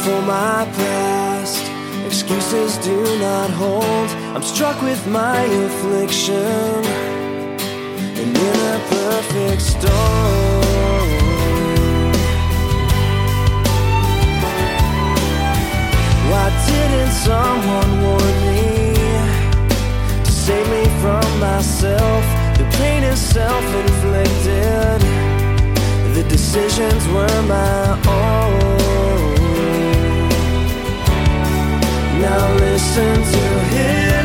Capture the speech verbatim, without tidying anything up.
for my past. Excuses do not hold. I'm struck with my affliction, and in a perfect storm. Why didn't someone warn me to save me from myself? The pain is self-inflicted. The decisions were my own. Now listen to him.